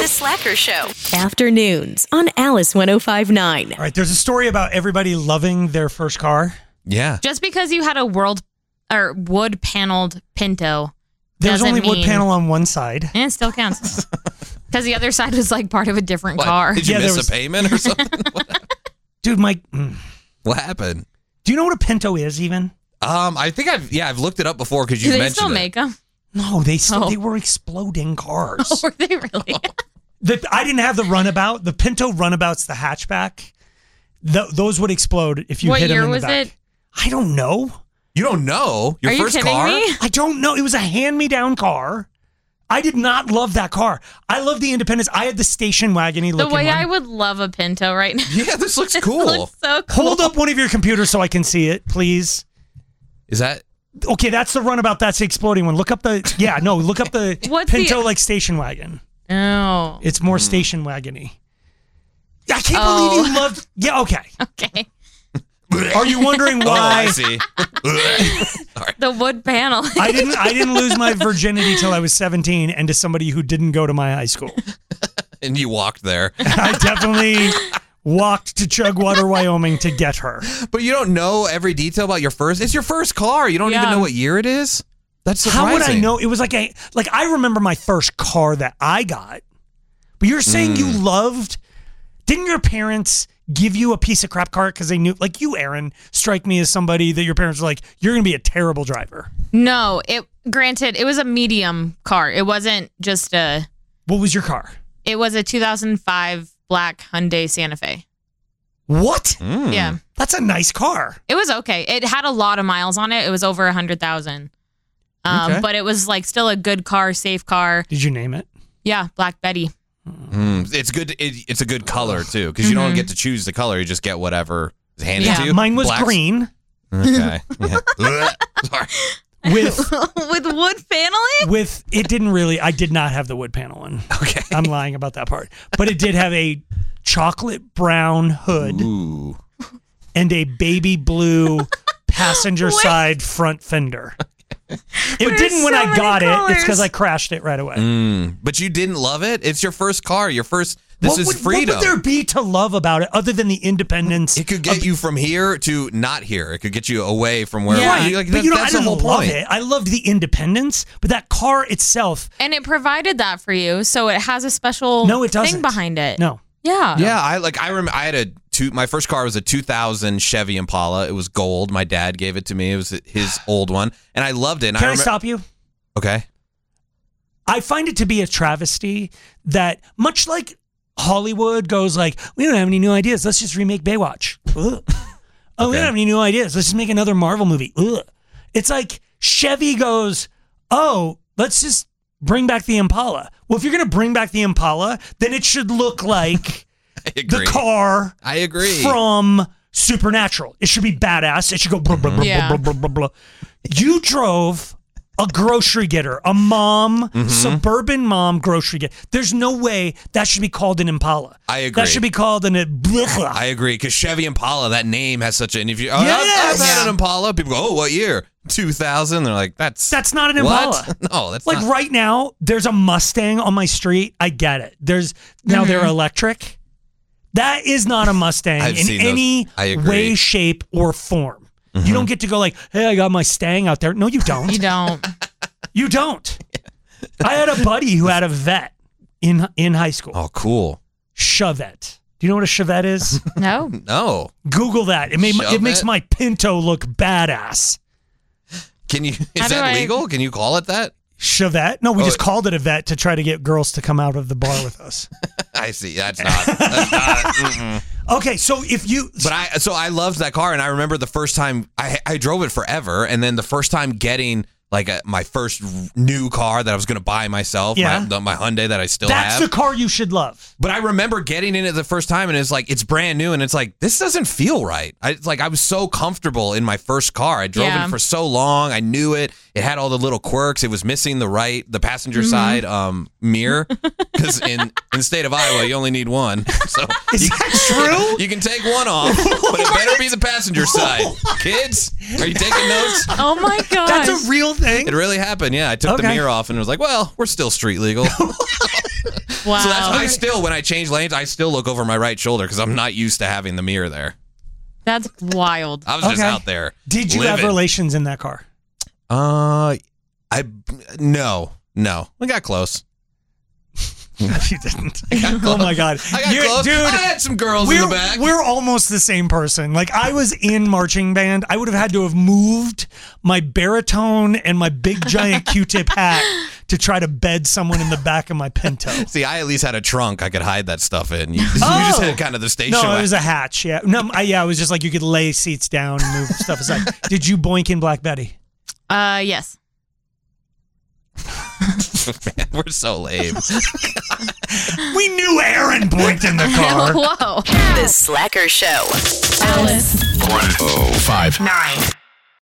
The Slacker Show. Afternoons on Alice 105.9. All right, there's a story about everybody loving their first car. Yeah. Just because you had a wood paneled Pinto, There's doesn't only wood mean- panel on one side. and it still counts. Because the other side was like part of a different car. Did you Yeah, there miss was- a payment or something? Dude, Mike, What happened? do you know what a Pinto is even? I think I've looked it up before because Do you they mentioned still it. make them? No, they Oh. were exploding cars. Were they really? I didn't have the runabout. The Pinto runabout's the hatchback. Those would explode if you What hit them year in the was back. it? I don't know. You don't know your Are you first kidding car? me? I don't know. It was a hand-me-down car. I did not love that car. I love the Independence. I had the station wagony The looking way one. I would love a Pinto right now. Yeah, this looks It cool. looks so cool. Hold up one of your computers so I can see it, please. Is that? Okay, that's the runabout. That's the exploding one. Look up the look up the What's the- Pinto like station wagon. Oh. It's more station wagony. I can't believe you loved. Yeah, okay. Okay. Are you wondering Oh, I why see. The wood panel. I didn't lose my virginity till I was 17 and to somebody who didn't go to my high school? And you walked there. I definitely walked to Chugwater, Wyoming to get her. But you don't know every detail about your first. It's your first car. You don't even Yeah. know what year it is. That's surprising. How would I know? It was like I remember my first car that I got. But you're saying you loved. Didn't your parents give you a piece of crap car because they knew, like you, Aaron, strike me as somebody that your parents were like, you're going to be a terrible driver. No, granted, it was a medium car. It wasn't just What was your car? it was a 2005 black Hyundai Santa Fe. What? Yeah. That's a nice car. It was okay. It had a lot of miles on it. It was over 100,000. Okay. But it was like still a good car, safe car. Did you name it? Yeah, Black Betty. It's good. It's a good color too, because you don't get to choose the color. You just get whatever is handed Yeah. to you. Mine was Black's- green Okay. Yeah. Sorry. with With wood paneling? I did not have the wood panel one. Okay. I'm lying about that part. But it did have a chocolate brown hood Ooh. and a baby blue passenger side front fender. It There's didn't when so I many got it. It's colors. because I crashed it right away. But you didn't love it. It's your first car. Your first. This is freedom. What would there be to love about it other than the independence? It could get you from here to not here. It could get you away from where. Yeah. Right. Like, But I that's the didn't whole love point. it. I loved the independence, but that car itself, And it provided that for you, so it has a special no, it doesn't. thing behind it. No. Yeah. Yeah, I remember I had my first car was a 2000 Chevy Impala. It was gold. My dad gave it to me. It was his old one, and I loved it. And Can I stop you? Okay. I find it to be a travesty that much like Hollywood goes like, we don't have any new ideas. Let's just remake Baywatch. Ugh. Oh, we don't have any new ideas. Let's just make another Marvel movie. Ugh. It's like Chevy goes, oh, let's just bring back the Impala. Well, if you're going to bring back the Impala, then it should look like I agree. the car I agree. from Supernatural. It should be badass. It should go blah, blah, blah, Yeah. blah, blah, blah, blah. You drove a grocery getter, a mom, suburban mom grocery getter. There's no way that should be called an Impala. I agree. That should be called an Impala. I agree, because Chevy Impala, that name has such an. If you, Yes! I've had an Impala. People go, oh, what year? 2000. They're like, that's not an what? Impala. No, that's Like not. right now, there's a Mustang on my street. I get it. Now they're electric. That is not a Mustang I've in seen those. any I agree. way, shape, or form. You don't get to go like, hey, I got my Stang out there. No, you don't. You don't. You don't. I had a buddy who had a vet in high school. Oh, cool. Chevette. Do you know what a Chevette is? No. No. Google that. It makes Chevette? my Pinto look badass. Can you? How Is do that I- legal? Can you call it that? Chevette? No, we Oh, just called it a vet to try to get girls to come out of the bar with us. I see. That's not. That's not. Mm-mm. Okay, so if you But I loved that car, and I remember the first time I drove it forever, and then the first time getting like my first new car that I was going to buy myself, Yeah. my Hyundai that I still that's have. the car you should love. But I remember getting in it the first time, and it's like it's brand new, and it's like this doesn't feel right. It's like I was so comfortable in my first car. I drove Yeah. it for so long. I knew it. It had all the little quirks. It was missing the passenger side mirror, because in the state of Iowa you only need one. So Is that true? you can take one off, but it better be the passenger side. Kids, are you taking notes? Oh my god. That's a real thing. It really happened. Yeah, I took the Okay. mirror off and it was like, well, we're still street legal. Wow. So that's I still, when I change lanes, I still look over my right shoulder because I'm not used to having the mirror there. That's wild. I was just out there. Did you have relations in that car? No. We got close. You didn't. Oh my God. I got close. Dude, I had some girls in the back. We're almost the same person. Like, I was in marching band. I would have had to have moved my baritone and my big giant Q-tip hat to try to bed someone in the back of my Pinto. See, I at least had a trunk I could hide that stuff in. You just had kind of the station. No, it was a hatch. Yeah. No, it was just like you could lay seats down and move stuff aside. Did you boink in Black Betty? Yes. Man, we're so lame. We knew Aaron boinked in the car. Whoa. The Slacker Show. Alice. 1059.